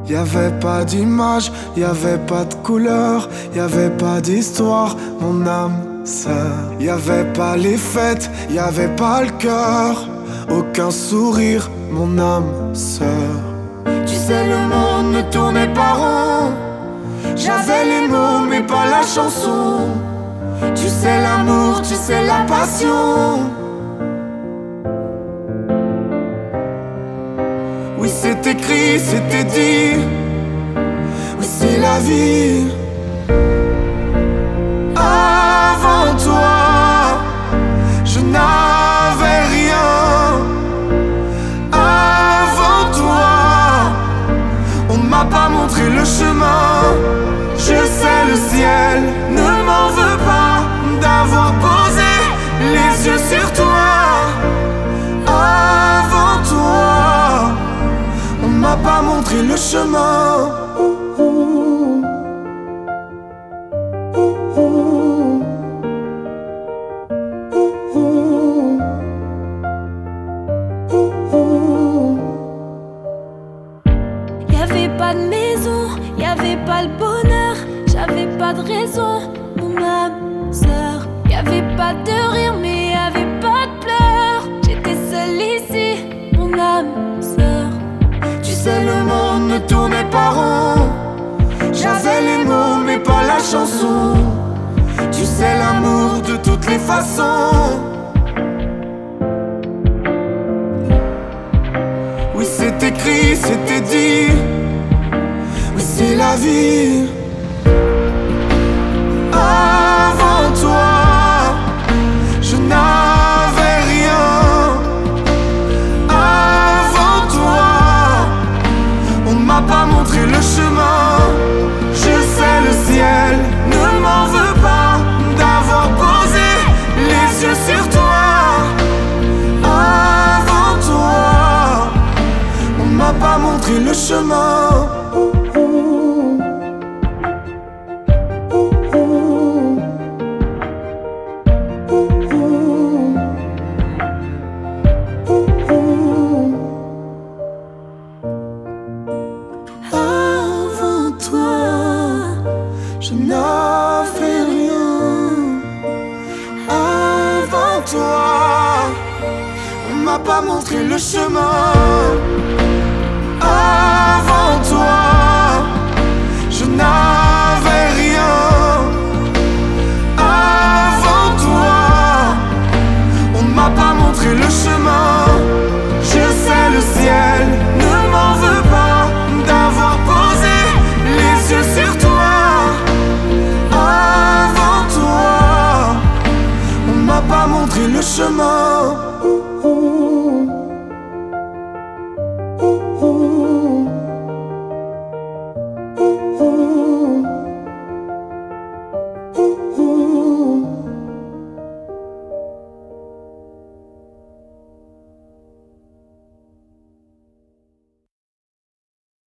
Y'avait pas d'image, y'avait pas de couleur, y'avait pas d'histoire, mon âme sœur. Y'avait pas les fêtes, y'avait pas le cœur, aucun sourire, mon âme sœur. Tu sais, le monde ne tournait pas rond. J'avais les mots mais pas la chanson. Tu sais l'amour, tu sais la passion. Oui, c'est écrit, c'était dit. Oui, c'est la vie. Avant toi, je n'avais rien. Avant toi, on m'a pas montré le chemin. Je sais, le ciel ne m'en veut pas d'avoir posé les yeux sur toi. Avant toi, on m'a pas montré le chemin. Y'avait pas de maison, y'avait pas le bonheur, j'avais pas de raison, mon âme sœur. Y'avait pas de rire mais y'avait pas de pleurs. J'étais seule ici, mon âme sœur. Tu sais, le monde ne tournait pas rond. J'avais les mots mais pas la chanson. Tu sais, l'amour de toutes les façons. Oui, c'est écrit, c'était dit. Oui, c'est la vie. Avant toi, je n'avais rien. Avant toi, on m'a pas montré le chemin. Je sais, le ciel ne m'en veut pas d'avoir posé les yeux sur toi. Avant toi, on m'a pas montré le chemin. Avant toi, je n'avais rien. Avant toi, on m'a pas montré le chemin. Avant toi, je n'avais rien. Avant toi, on m'a pas montré le chemin. Je sais, le ciel ne m'en veut pas d'avoir posé les yeux sur toi. Avant toi, on m'a pas montré le chemin.